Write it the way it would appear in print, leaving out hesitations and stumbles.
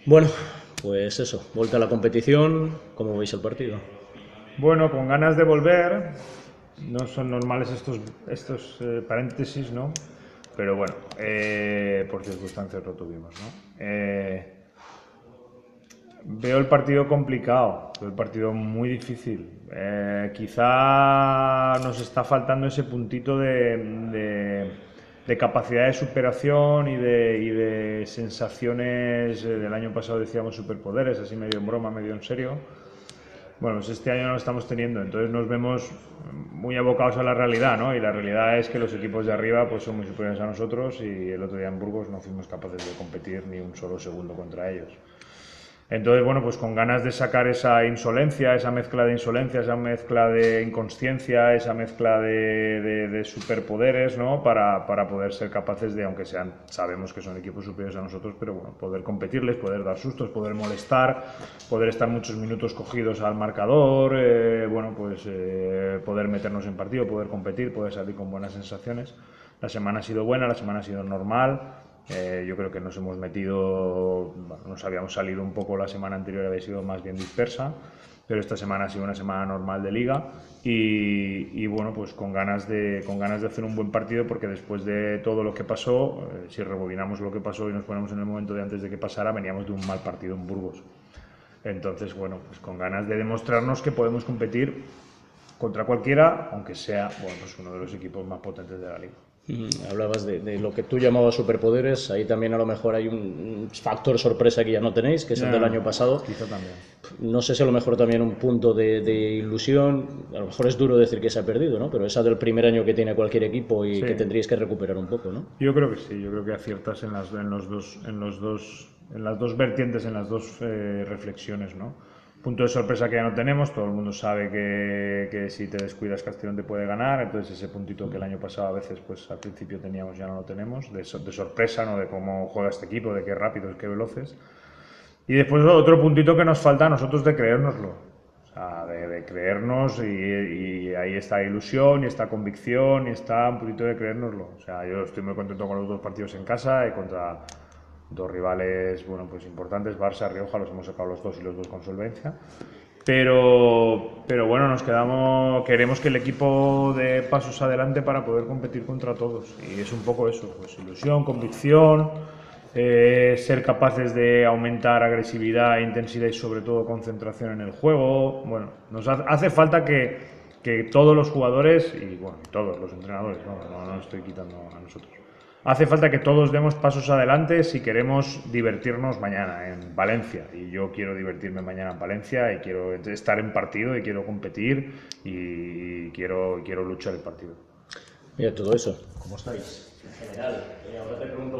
Bueno, pues eso, vuelta a la competición, ¿cómo veis el partido? Bueno, con ganas de volver, no son normales estos paréntesis, ¿no? Pero bueno, por circunstancias lo tuvimos, ¿no? Veo el partido complicado, veo el partido muy difícil. Quizá nos está faltando ese puntito de capacidad de superación y de sensaciones. Del año pasado decíamos superpoderes, así medio en broma, medio en serio. Bueno, pues este año no lo estamos teniendo, entonces nos vemos muy abocados a la realidad, ¿no? Y la realidad es que los equipos de arriba pues son muy superiores a nosotros y el otro día en Burgos no fuimos capaces de competir ni un solo segundo contra ellos. Entonces, bueno, pues con ganas de sacar esa insolencia, esa mezcla de insolencia, esa mezcla de inconsciencia, esa mezcla de superpoderes, ¿no? Para poder ser capaces de, aunque sean, sabemos que son equipos superiores a nosotros, pero bueno, poder competirles, poder dar sustos, poder molestar, poder estar muchos minutos cogidos al marcador, bueno, pues poder meternos en partido, poder competir, poder salir con buenas sensaciones. La semana ha sido buena, la semana ha sido normal. Yo creo que nos hemos metido, bueno, nos habíamos salido un poco la semana anterior, había sido más bien dispersa, pero esta semana ha sido una semana normal de liga y bueno, pues con ganas de hacer un buen partido porque después de todo lo que pasó, si rebobinamos lo que pasó y nos ponemos en el momento de antes de que pasara, veníamos de un mal partido en Burgos. Entonces, bueno, pues con ganas de demostrarnos que podemos competir contra cualquiera, aunque sea, bueno, pues uno de los equipos más potentes de la liga. Hablabas de lo que tú llamabas superpoderes, ahí también a lo mejor hay un factor sorpresa que ya no tenéis, que es el del Yeah, año pasado. quizá también. No sé si a lo mejor también un punto de ilusión, a lo mejor es duro decir que se ha perdido, ¿no? Pero esa del primer año que tiene cualquier equipo y Sí, que tendríais que recuperar un poco, ¿no? yo creo que sí, yo creo que aciertas en las dos vertientes, en las dos reflexiones, ¿no? Punto de sorpresa que ya no tenemos, todo el mundo sabe que si te descuidas Castellón te puede ganar, entonces ese puntito que el año pasado a veces pues al principio teníamos ya no lo tenemos, de sorpresa, ¿no? De cómo juega este equipo, de qué rápidos, qué veloces. Y después otro puntito que nos falta a nosotros de creérnoslo. O sea, de creernos y ahí está ilusión y está convicción y está un poquito de creérnoslo. O sea, yo estoy muy contento con los dos partidos en casa y contra dos rivales, bueno, pues importantes, Barça, Rioja, los hemos sacado los dos y los dos con solvencia. Pero bueno, queremos que el equipo dé pasos adelante para poder competir contra todos. Y es un poco eso, pues ilusión, convicción, ser capaces de aumentar agresividad, intensidad y sobre todo concentración en el juego. Bueno, nos hace falta que todos los jugadores y bueno, todos los entrenadores, no estoy quitando a nosotros. Hace falta que todos demos pasos adelante si queremos divertirnos mañana en Valencia. Y yo quiero divertirme mañana en Valencia y quiero estar en partido y quiero competir y quiero luchar el partido. Mira, todo eso. ¿Cómo estáis? En general, ahora te pregunto